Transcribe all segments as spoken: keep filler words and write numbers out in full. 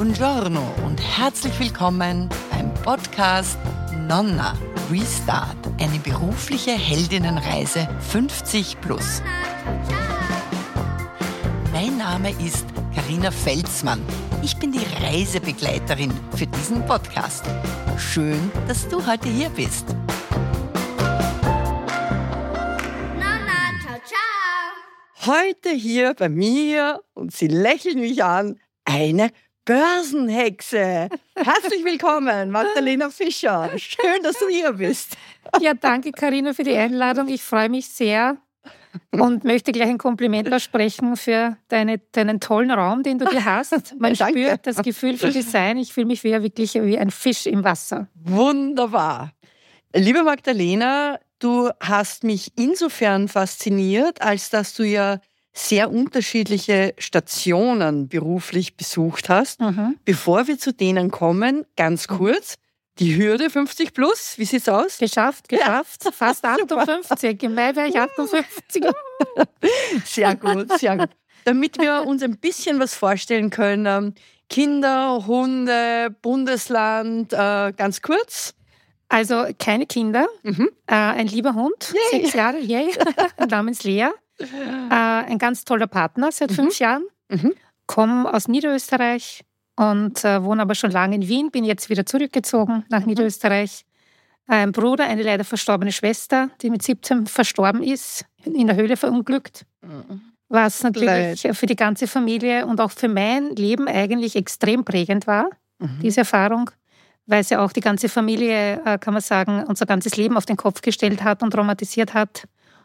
Buongiorno und herzlich willkommen beim Podcast Nonna Restart, eine berufliche Heldinnenreise fünfzig plus. Mein Name ist Carina Felsmann. Ich bin die Reisebegleiterin für diesen Podcast. Schön, dass du heute hier bist. Nonna, ciao, ciao. Heute hier bei mir, und sie lächelt mich an, eine Börsenhexe. Herzlich willkommen, Magdalena Fischer. Schön, dass du hier bist. Ja, danke Carina für die Einladung. Ich freue mich sehr und möchte gleich ein Kompliment aussprechen für deine, deinen tollen Raum, den du hier hast. Man Danke. spürt das Gefühl für Design. Ich fühle mich wie, wirklich wie ein Fisch im Wasser. Wunderbar. Liebe Magdalena, du hast mich insofern fasziniert, als dass du ja sehr unterschiedliche Stationen beruflich besucht hast. Mhm. Bevor wir zu denen kommen, ganz kurz, die Hürde fünfzig plus, wie sieht's aus? Geschafft, geschafft. Ja. Fast achtundfünfzig. Im Mai wäre ich achtundfünfzig. Sehr gut, sehr gut. Damit wir uns ein bisschen was vorstellen können, Kinder, Hunde, Bundesland, äh, ganz kurz. Also keine Kinder, Mhm. äh, ein lieber Hund, Yay. sechs Jahre, yay, namens Lea. Äh, ein ganz toller Partner seit Mhm. fünf Jahren. Mhm. Komme aus Niederösterreich und äh, wohne aber schon lange in Wien. Bin jetzt wieder zurückgezogen nach Niederösterreich. Ein Bruder, eine leider verstorbene Schwester, die mit siebzehn verstorben ist, in der Höhle verunglückt. Was natürlich Leid. für die ganze Familie und auch für mein Leben eigentlich extrem prägend war, Mhm. diese Erfahrung, weil sie auch die ganze Familie, äh, kann man sagen, unser ganzes Leben auf den Kopf gestellt hat und traumatisiert hat.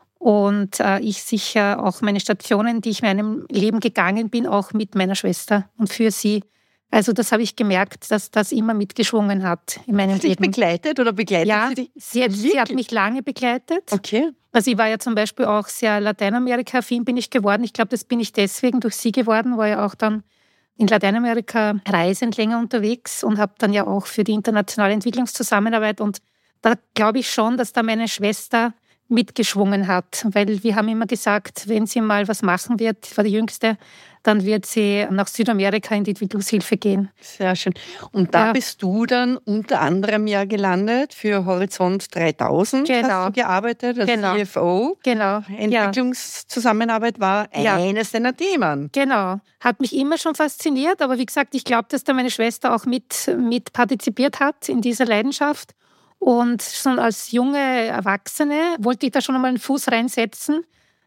Und äh, ich sicher auch meine Stationen, die ich in meinem Leben gegangen bin, auch mit meiner Schwester und für sie. Also das habe ich gemerkt, dass das immer mitgeschwungen hat in meinem Dich Leben. begleitet oder begleitet Ja, sie dich? sie hat, sie hat mich lange begleitet. Okay. Also ich war ja zum Beispiel auch sehr Lateinamerika-affin bin ich geworden. Ich glaube, das bin ich deswegen durch sie geworden, war ja auch dann in Lateinamerika reisend länger unterwegs und habe dann ja auch für die internationale Entwicklungszusammenarbeit. Und da glaube ich schon, dass da meine Schwester mitgeschwungen hat, weil wir haben immer gesagt, wenn sie mal was machen wird, ich war die Jüngste, dann wird sie nach Südamerika in die Entwicklungshilfe gehen. Sehr schön. Und da Ja. bist du dann unter anderem ja gelandet für Horizont dreitausend. Genau. Hast du gearbeitet als Genau. C F O. Genau. Ja. Entwicklungszusammenarbeit war Ja. eines deiner Themen. Genau. Hat mich immer schon fasziniert, aber wie gesagt, ich glaube, dass da meine Schwester auch mit, mit partizipiert hat in dieser Leidenschaft. Und schon als junge Erwachsene wollte ich da schon einmal einen Fuß reinsetzen.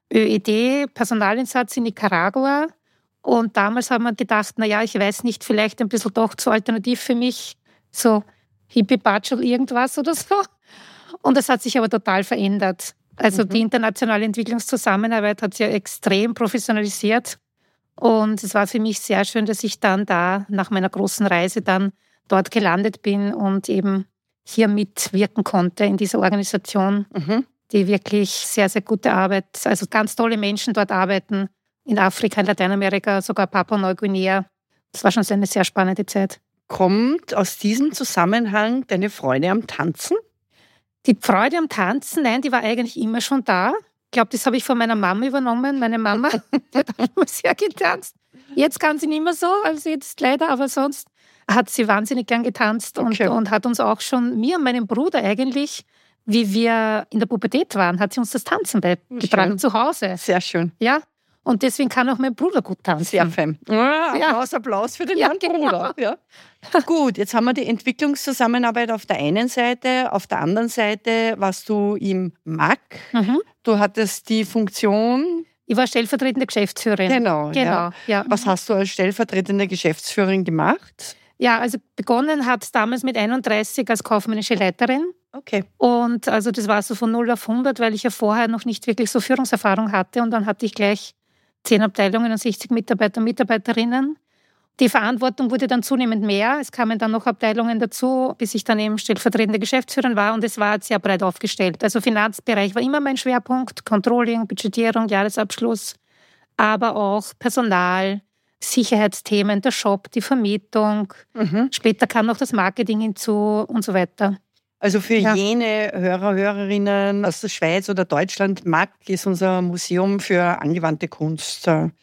ÖED, Personalinsatz in Nicaragua. Und damals haben wir gedacht, naja, ich weiß nicht, vielleicht ein bisschen doch zu alternativ für mich, so Hippie-Batschel irgendwas oder so. Und das hat sich aber total verändert. Also Mhm. die internationale Entwicklungszusammenarbeit hat sich ja extrem professionalisiert. Und es war für mich sehr schön, dass ich dann da nach meiner großen Reise dann dort gelandet bin und eben hier mitwirken konnte in dieser Organisation, Mhm. die wirklich sehr, sehr gute Arbeit, also ganz tolle Menschen dort arbeiten, in Afrika, in Lateinamerika, sogar Papua-Neuguinea. Das war schon so eine sehr spannende Zeit. Kommt aus diesem Zusammenhang deine Freude am Tanzen? Die Freude am Tanzen, nein, die war eigentlich immer schon da. Ich glaube, das habe ich von meiner Mama übernommen. Meine Mama die hat auch immer sehr getanzt. Jetzt kann sie nicht mehr so, also jetzt leider, aber sonst hat sie wahnsinnig gern getanzt und, Okay. und hat uns auch schon, mir und meinem Bruder eigentlich, wie wir in der Pubertät waren, hat sie uns das Tanzen beigebracht, Schön. zu Hause. Sehr schön. Ja, und deswegen kann auch mein Bruder gut tanzen. Sehr fein. Ja, Ja. Applaus, Applaus für den Ja, Herrn Bruder. Ja. Gut, jetzt haben wir die Entwicklungszusammenarbeit auf der einen Seite. Auf der anderen Seite warst du im M A C. Mhm. Du hattest die Funktion. Ich war stellvertretende Geschäftsführerin. Genau. Genau, Ja. ja. Was hast du als stellvertretende Geschäftsführerin gemacht? Ja, also begonnen hat es damals mit einunddreißig als kaufmännische Leiterin. Okay. Und also das war so von null auf hundert, weil ich ja vorher noch nicht wirklich so Führungserfahrung hatte. Und dann hatte ich gleich zehn Abteilungen und sechzig Mitarbeiter und Mitarbeiterinnen. Die Verantwortung wurde dann zunehmend mehr. Es kamen dann noch Abteilungen dazu, bis ich dann eben stellvertretende Geschäftsführerin war. Und es war sehr breit aufgestellt. Also Finanzbereich war immer mein Schwerpunkt. Controlling, Budgetierung, Jahresabschluss. Aber auch Personal, Sicherheitsthemen, der Shop, die Vermietung. Mhm. Später kam noch das Marketing hinzu und so weiter. Also für Ja. jene Hörer, Hörerinnen aus der Schweiz oder Deutschland, M A C ist unser Museum für angewandte Kunst.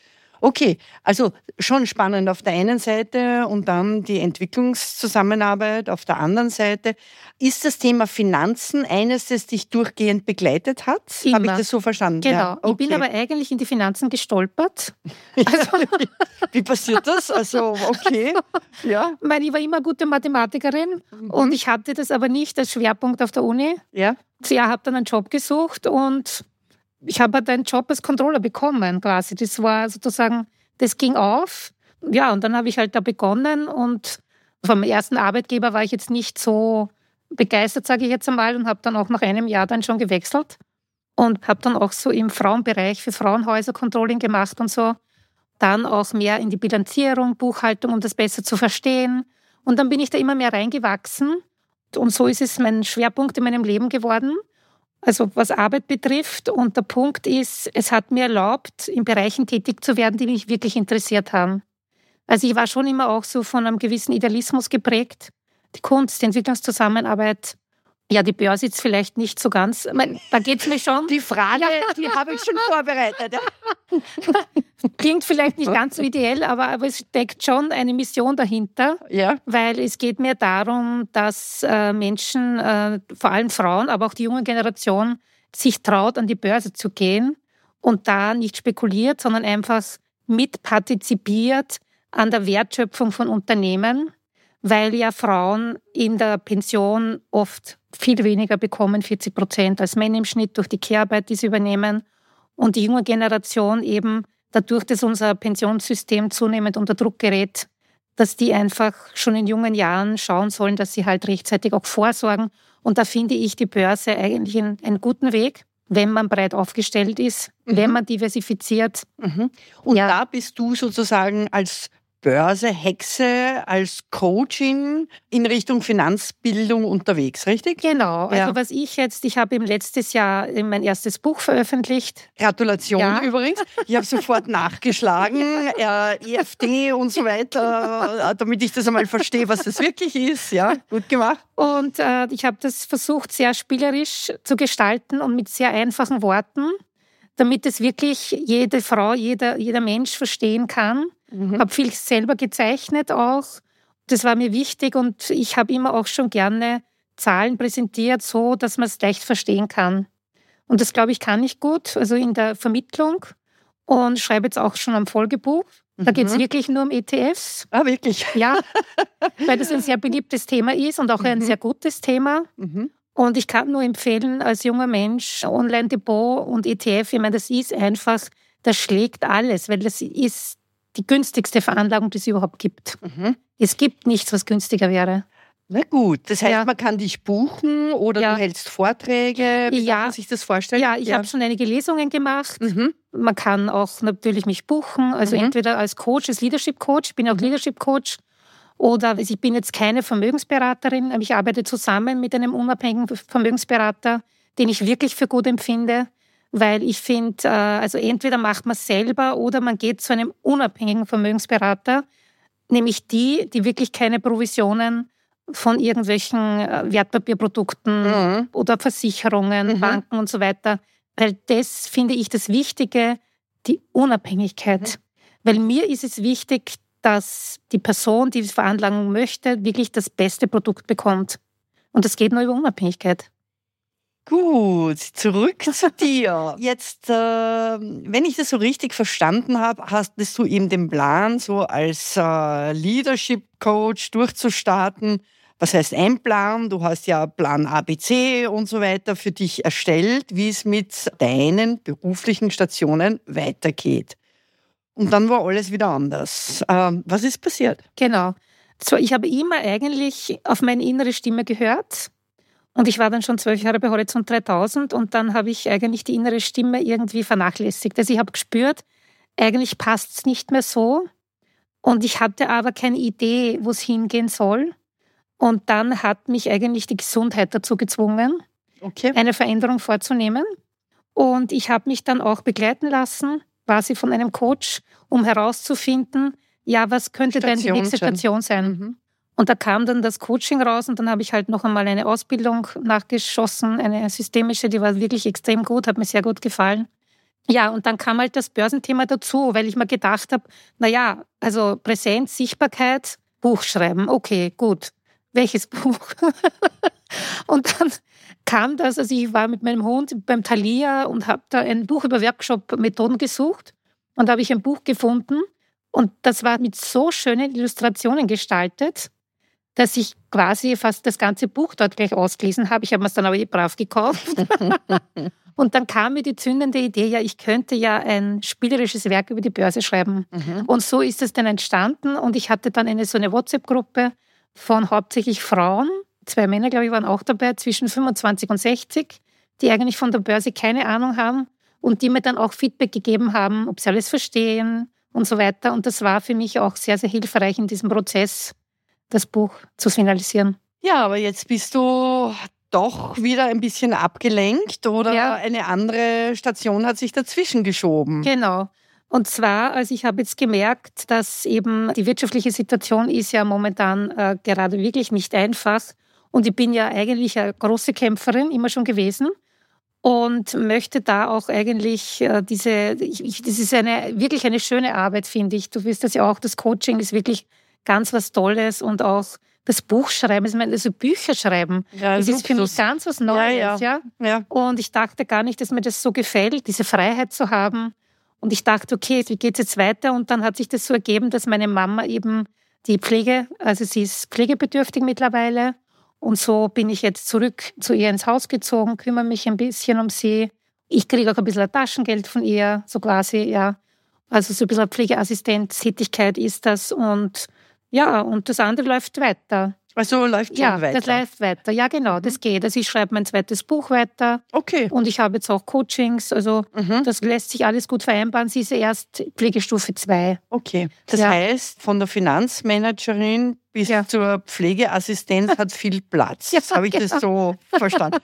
Okay, also schon spannend auf der einen Seite und dann die Entwicklungszusammenarbeit auf der anderen Seite. Ist das Thema Finanzen eines, das dich durchgehend begleitet hat? Immer. Habe ich das so verstanden? Genau. Ja, okay. Ich bin aber eigentlich in die Finanzen gestolpert. Also, Wie passiert das? Also, okay. Ja. Ich meine, ich war immer eine gute Mathematikerin mhm. und ich hatte das aber nicht als Schwerpunkt auf der Uni. Ja. Ich habe dann einen Job gesucht und ich habe halt einen Job als Controller bekommen quasi. Das war sozusagen, das ging auf. Ja, und dann habe ich halt da begonnen und vom ersten Arbeitgeber war ich jetzt nicht so begeistert, sage ich jetzt einmal, und habe dann auch nach einem Jahr dann schon gewechselt und habe dann auch so im Frauenbereich für Frauenhäuser Controlling gemacht und so. Dann auch mehr in die Bilanzierung, Buchhaltung, um das besser zu verstehen. Und dann bin ich da immer mehr reingewachsen. Und so ist es mein Schwerpunkt in meinem Leben geworden. Also was Arbeit betrifft. Und der Punkt ist, es hat mir erlaubt, in Bereichen tätig zu werden, die mich wirklich interessiert haben. Also ich war schon immer auch so von einem gewissen Idealismus geprägt. Die Kunst, die Entwicklungszusammenarbeit. Ja, die Börse jetzt vielleicht nicht so ganz. Ich meine, da geht es mir schon. Die Frage, ja. die habe ich schon vorbereitet. Klingt vielleicht nicht ganz so ideell, aber, aber es steckt schon eine Mission dahinter. Ja. Weil es geht mir darum, dass äh, Menschen, äh, vor allem Frauen, aber auch die junge Generation, sich traut, an die Börse zu gehen und da nicht spekuliert, sondern einfach mitpartizipiert an der Wertschöpfung von Unternehmen, weil ja Frauen in der Pension oft viel weniger bekommen, vierzig Prozent als Männer im Schnitt durch die Care-Arbeit, die sie übernehmen. Und die junge Generation eben dadurch, dass unser Pensionssystem zunehmend unter Druck gerät, dass die einfach schon in jungen Jahren schauen sollen, dass sie halt rechtzeitig auch vorsorgen. Und da finde ich die Börse eigentlich einen, einen guten Weg, wenn man breit aufgestellt ist, mhm. wenn man diversifiziert. Mhm. Und ja. da bist du sozusagen als Börse-Hexe, als Coaching in Richtung Finanzbildung unterwegs, richtig? Genau. Also ja. was ich jetzt, ich habe im letztes Jahr mein erstes Buch veröffentlicht. Gratulation ja. übrigens. Ich habe sofort nachgeschlagen, äh, E F T und so weiter, damit ich das einmal verstehe, was das wirklich ist. Ja, gut gemacht. Und äh, ich habe das versucht, sehr spielerisch zu gestalten und mit sehr einfachen Worten, damit es wirklich jede Frau, jeder, jeder Mensch verstehen kann. Mhm. Habe viel selber gezeichnet auch. Das war mir wichtig und ich habe immer auch schon gerne Zahlen präsentiert, so dass man es leicht verstehen kann. Und das, glaube ich, kann ich gut, also in der Vermittlung und schreibe jetzt auch schon am Folgebuch. Da geht es mhm. wirklich nur um E T Fs. Ah, wirklich? Ja, weil das ein sehr beliebtes Thema ist und auch mhm. ein sehr gutes Thema. Mhm. Und ich kann nur empfehlen, als junger Mensch, Online-Depot und E T F, ich meine, das ist einfach, das schlägt alles, weil das ist die günstigste Veranlagung, die es überhaupt gibt. Mhm. Es gibt nichts, was günstiger wäre. Na gut, das heißt, ja. man kann dich buchen oder ja. du hältst Vorträge. Wie ja. kann man sich das vorstellen? Ja, ich ja. habe schon einige Lesungen gemacht. Mhm. Man kann auch natürlich mich buchen, also mhm. entweder als Coach, als Leadership-Coach, ich bin auch Leadership-Coach, oder ich bin jetzt keine Vermögensberaterin, aber ich arbeite zusammen mit einem unabhängigen Vermögensberater, den ich wirklich für gut empfinde. Weil ich finde, also entweder macht man es selber oder man geht zu einem unabhängigen Vermögensberater, nämlich die, die wirklich keine Provisionen von irgendwelchen Wertpapierprodukten mhm. oder Versicherungen, mhm. Banken und so weiter. Weil das finde ich das Wichtige, die Unabhängigkeit. Mhm. Weil mir ist es wichtig, dass die Person, die die Veranlagung möchte, wirklich das beste Produkt bekommt. Und das geht nur über Unabhängigkeit. Gut, zurück zu dir. Jetzt, äh, wenn ich das so richtig verstanden habe, hast du eben den Plan, so als äh, Leadership-Coach durchzustarten. Was heißt ein Plan? Du hast ja Plan A, B, C und so weiter für dich erstellt, wie es mit deinen beruflichen Stationen weitergeht. Und dann war alles wieder anders. Ähm, was ist passiert? Genau. So, ich habe immer eigentlich auf meine innere Stimme gehört. Und ich war dann schon zwölf Jahre bei Horizont dreitausend und dann habe ich eigentlich die innere Stimme irgendwie vernachlässigt. Also ich habe gespürt, eigentlich passt es nicht mehr so. Und ich hatte aber keine Idee, wo es hingehen soll. Und dann hat mich eigentlich die Gesundheit dazu gezwungen, okay. eine Veränderung vorzunehmen. Und ich habe mich dann auch begleiten lassen, quasi von einem Coach, um herauszufinden, ja, was könnte denn die nächste Station sein? Mhm. Und da kam dann das Coaching raus und dann habe ich halt noch einmal eine Ausbildung nachgeschossen, eine systemische, die war wirklich extrem gut, hat mir sehr gut gefallen. Ja, und dann kam halt das Börsenthema dazu, weil ich mir gedacht habe, naja, also Präsenz, Sichtbarkeit, Buch schreiben, okay, gut. Welches Buch? Und dann kam das, also ich war mit meinem Hund beim Thalia und habe da ein Buch über Workshop-Methoden gesucht und da habe ich ein Buch gefunden und das war mit so schönen Illustrationen gestaltet, dass ich quasi fast das ganze Buch dort gleich ausgelesen habe. Ich habe mir es dann aber eh brav gekauft. Und dann kam mir die zündende Idee, ja, ich könnte ja ein spielerisches Werk über die Börse schreiben. Mhm. Und so ist es dann entstanden. Und ich hatte dann eine so eine WhatsApp-Gruppe von hauptsächlich Frauen, zwei Männer, glaube ich, waren auch dabei, zwischen fünfundzwanzig und sechzig, die eigentlich von der Börse keine Ahnung haben und die mir dann auch Feedback gegeben haben, ob sie alles verstehen und so weiter. Und das war für mich auch sehr, sehr hilfreich in diesem Prozess, das Buch zu finalisieren. Ja, aber jetzt bist du doch wieder ein bisschen abgelenkt oder ja. Eine andere Station hat sich dazwischen geschoben. Genau. Und zwar, also ich habe jetzt gemerkt, dass eben die wirtschaftliche Situation ist ja momentan äh, gerade wirklich nicht einfach. Und ich bin ja eigentlich eine große Kämpferin, immer schon gewesen. Und möchte da auch eigentlich äh, diese, ich, ich, das ist eine wirklich eine schöne Arbeit, finde ich. Du wirst das ja auch, das Coaching ist wirklich ganz was Tolles und auch das Buchschreiben, ich meine, also Bücher schreiben, ja, das ist für mich ganz was Neues. Ja, ja. Ja? Ja. Und ich dachte gar nicht, dass mir das so gefällt, diese Freiheit zu haben. Und ich dachte, okay, wie geht es jetzt weiter? Und dann hat sich das so ergeben, dass meine Mama eben die Pflege, also sie ist pflegebedürftig mittlerweile. Und so bin ich jetzt zurück zu ihr ins Haus gezogen, kümmere mich ein bisschen um sie. Ich kriege auch ein bisschen Taschengeld von ihr, so quasi, ja. Also so ein bisschen Pflegeassistenztätigkeit ist das. Und ja, und das andere läuft weiter. Also läuft schon ja, weiter? Ja, das läuft weiter. Ja, genau, das geht. Also ich schreibe mein zweites Buch weiter. Okay. Und ich habe jetzt auch Coachings. Also mhm. das lässt sich alles gut vereinbaren. Sie ist erst Pflegestufe zwei. Okay. Das ja. heißt, von der Finanzmanagerin bis ja. zur Pflegeassistenz hat viel Platz. Ja, habe ich genau. das so verstanden?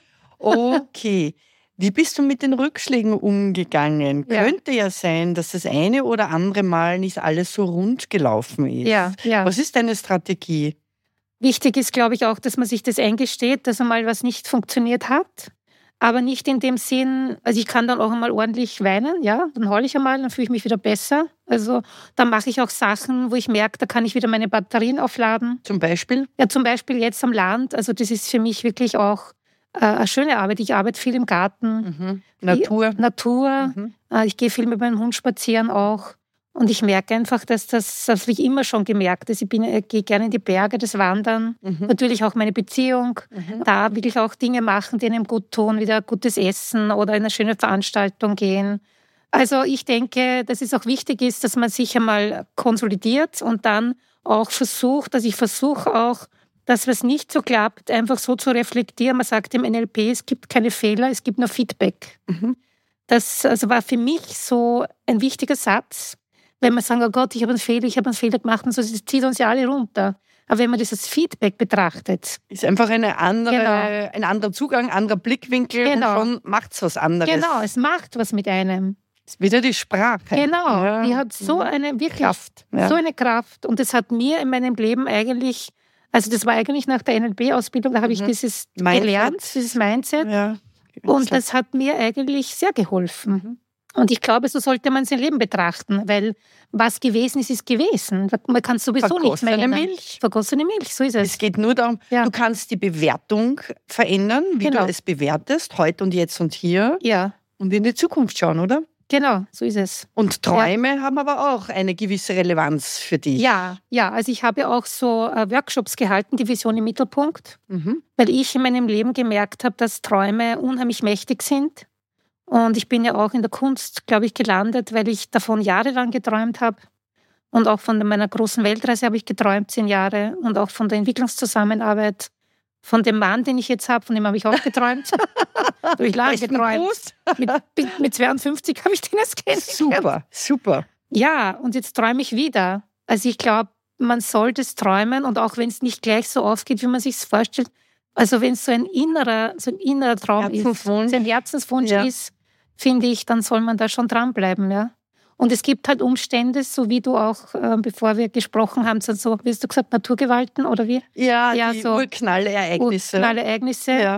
Okay. Wie bist du mit den Rückschlägen umgegangen? Ja. Könnte ja sein, dass das eine oder andere Mal nicht alles so rund gelaufen ist. Ja, ja. Was ist deine Strategie? Wichtig ist, glaube ich, auch, dass man sich das eingesteht, dass einmal was nicht funktioniert hat. Aber nicht in dem Sinn, also ich kann dann auch einmal ordentlich weinen, ja, dann heule ich einmal, dann fühle ich mich wieder besser. Also dann mache ich auch Sachen, wo ich merke, da kann ich wieder meine Batterien aufladen. Zum Beispiel? Ja, zum Beispiel jetzt am Land. Also das ist für mich wirklich auch äh, eine schöne Arbeit. Ich arbeite viel im Garten. Mhm. Natur. Ich, Natur. Mhm. Äh, ich gehe viel mit meinem Hund spazieren auch. Und ich merke einfach, dass das, das habe ich immer schon gemerkt, dass ich, bin, ich gehe gerne in die Berge, das Wandern, mhm. natürlich auch meine Beziehung, mhm. da will ich auch Dinge machen, die einem gut tun, wieder gutes Essen oder in eine schöne Veranstaltung gehen. Also ich denke, dass es auch wichtig ist, dass man sich einmal konsolidiert und dann auch versucht, dass ich versuche auch, dass was nicht so klappt, einfach so zu reflektieren. Man sagt im N L P, es gibt keine Fehler, es gibt nur Feedback. Mhm. Das also war für mich so ein wichtiger Satz. Wenn wir sagen, oh Gott, ich habe einen Fehler, ich habe einen Fehler gemacht und so, das zieht uns ja alle runter. Aber wenn man das als Feedback betrachtet. Ist einfach eine andere, genau. ein anderer Zugang, anderer Blickwinkel genau. und schon macht es was anderes. Genau, es macht was mit einem. Es ist wieder die Sprache. Genau, ja. Die hat so eine wirklich Kraft. Ja. So eine Kraft. Und das hat mir in meinem Leben eigentlich, also das war eigentlich nach der N L P-Ausbildung, da habe ich mhm. dieses Mindset. gelernt, dieses Mindset. Ja. Und das hat mir eigentlich sehr geholfen. Mhm. Und ich glaube, so sollte man sein Leben betrachten, weil was gewesen ist, ist gewesen. Man kann es sowieso nicht mehr ändern. Milch. Vergossene Milch, so ist es. Es geht nur darum, ja. du kannst die Bewertung verändern, wie genau. du es bewertest, heute und jetzt und hier. Ja. Und in die Zukunft schauen, oder? Genau, so ist es. Und Träume ja. haben aber auch eine gewisse Relevanz für dich. Ja, ja. Also ich habe auch so äh, Workshops gehalten, die Vision im Mittelpunkt, mhm. weil ich in meinem Leben gemerkt habe, dass Träume unheimlich mächtig sind. Und ich bin ja auch in der Kunst, glaube ich, gelandet, weil ich davon jahrelang geträumt habe. Und auch von meiner großen Weltreise habe ich geträumt, zehn Jahre. Und auch von der Entwicklungszusammenarbeit. Von dem Mann, den ich jetzt habe, von dem habe ich auch geträumt. habe ich lange geträumt. Mit, mit zweiundfünfzig habe ich den erst kennengelernt. Super, super. Ja, und jetzt träume ich wieder. Also ich glaube, man sollte es träumen. Und auch wenn es nicht gleich so aufgeht, wie man sich es vorstellt. Also wenn es so ein innerer, so ein innerer Traum ist, so ein Herzenswunsch ja. ist, finde ich, dann soll man da schon dranbleiben, ja. Und es gibt halt Umstände, so wie du auch, äh, bevor wir gesprochen haben, so, wie hast du gesagt, Naturgewalten oder wie? Ja, ja die so Urknallereignisse. Urknallereignisse, ja.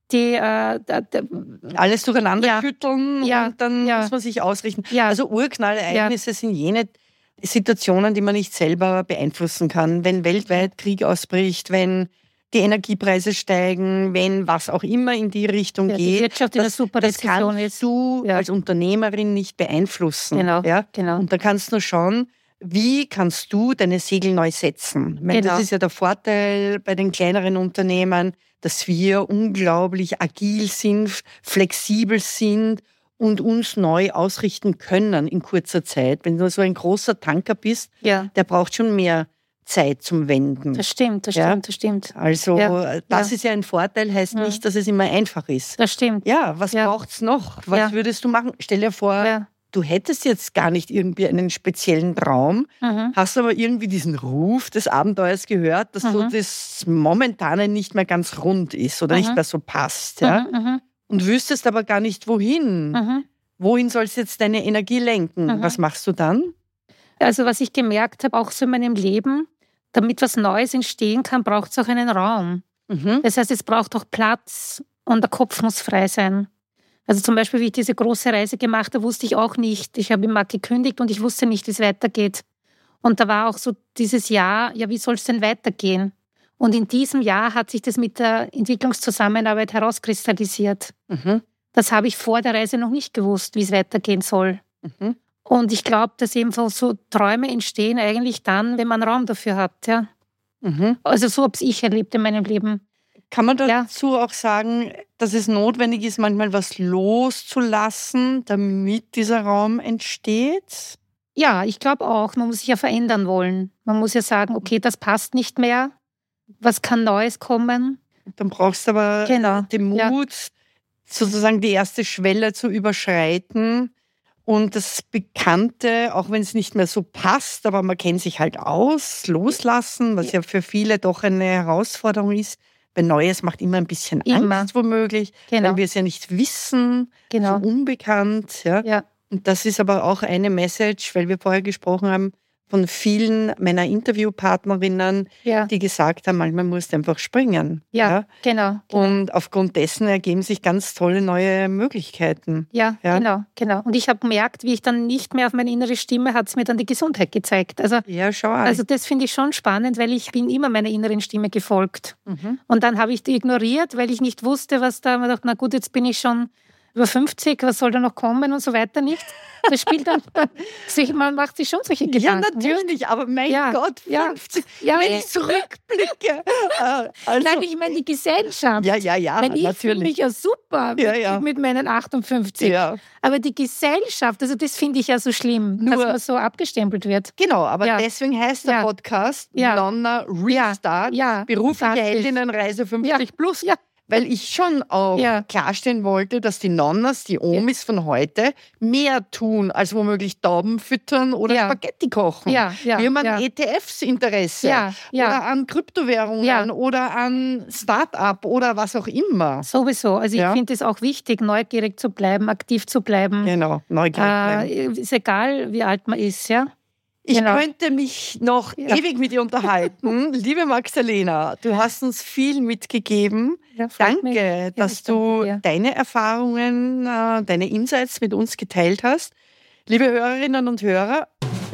die äh, da, da, alles durcheinander Ja. schütteln Ja. und dann Ja. muss man sich ausrichten. Ja. Also Urknallereignisse sind jene Situationen, die man nicht selber beeinflussen kann. Wenn weltweit Krieg ausbricht, wenn die Energiepreise steigen, wenn was auch immer in die Richtung ja, die geht, Wirtschaft in einer das, super das Rezession kannst ist. du Ja. als Unternehmerin nicht beeinflussen. Genau, Ja? genau. Und da kannst du schauen, wie kannst du deine Segel neu setzen? Ich meine, Genau. Das ist ja der Vorteil bei den kleineren Unternehmen, dass wir unglaublich agil sind, flexibel sind und uns neu ausrichten können in kurzer Zeit. Wenn du so ein großer Tanker bist, Ja, der braucht schon mehr Zeit zum Wenden. das stimmt, das Ja. stimmt, das stimmt. Also Ja. das Ja. ist ja ein Vorteil, heißt Mhm. nicht, dass es immer einfach ist. Das stimmt. Ja, was Ja. braucht's noch? Was Ja. würdest du machen? Stell dir vor, Ja. du hättest jetzt gar nicht irgendwie einen speziellen Traum, Mhm. hast aber irgendwie diesen Ruf des Abenteuers gehört, dass so Mhm. das Momentane nicht mehr ganz rund ist oder nicht Mhm. mehr so passt. Ja? Mhm. Mhm. Und wüsstest aber gar nicht, wohin. Mhm. Wohin sollst du jetzt deine Energie lenken? Mhm. Was machst du dann? Also was ich gemerkt habe, auch so in meinem Leben, damit was Neues entstehen kann, braucht es auch einen Raum. Mhm. Das heißt, es braucht auch Platz und der Kopf muss frei sein. Also zum Beispiel, wie ich diese große Reise gemacht habe, wusste ich auch nicht. Ich habe im Markt gekündigt und ich wusste nicht, wie es weitergeht. Und da war auch so dieses Jahr, ja, wie soll es denn weitergehen? Und in diesem Jahr hat sich das mit der Entwicklungszusammenarbeit herauskristallisiert. Mhm. Das habe ich vor der Reise noch nicht gewusst, wie es weitergehen soll. Mhm. Und ich glaube, dass eben so Träume entstehen eigentlich dann, wenn man Raum dafür hat. Ja. Mhm. Also so habe ich erlebt in meinem Leben. Kann man Ja. dazu auch sagen, dass es notwendig ist, manchmal was loszulassen, damit dieser Raum entsteht? Ja, ich glaube auch, man muss sich ja verändern wollen. Man muss ja sagen, okay, das passt nicht mehr. Was kann Neues kommen? Dann brauchst du aber Genau. den Ja. Mut, sozusagen die erste Schwelle zu überschreiten und das Bekannte, auch wenn es nicht mehr so passt, aber man kennt sich halt aus, loslassen, was ja für viele doch eine Herausforderung ist. Weil Neues macht immer ein bisschen Immer. Angst womöglich, Genau. weil wir es ja nicht wissen, Genau. so unbekannt. Ja. Ja. Und das ist aber auch eine Message, weil wir vorher gesprochen haben von vielen meiner Interviewpartnerinnen, Ja. die gesagt haben, manchmal musst du einfach springen. Ja. Genau. Und aufgrund dessen ergeben sich ganz tolle neue Möglichkeiten. Ja, Ja. genau, genau. Und ich habe gemerkt, wie ich dann nicht mehr auf meine innere Stimme, hat es mir dann die Gesundheit gezeigt. Also, Ja, schau an. also das finde ich schon spannend, weil ich bin immer meiner inneren Stimme gefolgt. Mhm. Und dann habe ich die ignoriert, weil ich nicht wusste, was da. Ich dachte, na gut, jetzt bin ich schon über fünfzig, was soll da noch kommen und so weiter nicht. Das spielt dann, man macht sich schon solche Ja, Gedanken. natürlich, aber mein Ja, Gott, ja, fünfzig, ja, wenn ja. ich zurückblicke. äh, also, Nein, ich meine die Gesellschaft. ja, ja, ja, Weil ich fühle natürlich. mich ja super Ja, mit, ja. mit meinen achtundfünfzig. Ja, Aber die Gesellschaft, also das finde ich ja so schlimm, Nur- dass man so abgestempelt wird. genau, aber Ja. deswegen heißt der Ja. Podcast Ja. Nonna Restart, Ja, berufliche fantastisch. Heldinnenreise fünfzig plus. Ja. Weil ich schon auch Ja. klarstellen wollte, dass die Nonnas, die Omis von heute, mehr tun, als womöglich Tauben füttern oder Ja. Spaghetti kochen. Ja, ja, Wir haben an ja. E T Fs Interesse Ja, ja. oder an Kryptowährungen Ja. oder an Start-up oder was auch immer. Sowieso. Also ich Ja. finde es auch wichtig, neugierig zu bleiben, aktiv zu bleiben. Genau, neugierig bleiben. Äh, ist egal, wie alt man ist, ja. Ich genau. könnte mich noch Ja. ewig mit dir unterhalten. Liebe Magdalena, du hast uns viel mitgegeben. Ja, freut mich. Danke, dass ich danke du dir. deine Erfahrungen, äh, deine Insights mit uns geteilt hast. Liebe Hörerinnen und Hörer,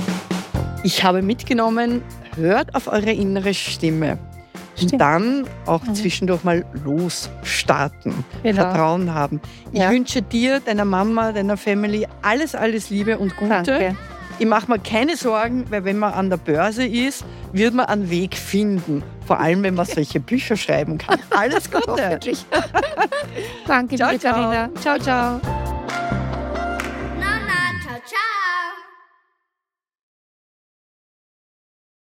ich habe mitgenommen, hört auf eure innere Stimme. Und Stimmt. dann auch Mhm. zwischendurch mal losstarten, Genau. Vertrauen haben. Ich Ja. wünsche dir, deiner Mama, deiner Family alles, alles Liebe und Gute. Danke. Ich mache mir keine Sorgen, weil wenn man an der Börse ist, wird man einen Weg finden. Vor allem, wenn man solche Bücher schreiben kann. Alles Gute. Hoffentlich. Danke, Ciao, liebe ciao. Carina. Ciao, ciao.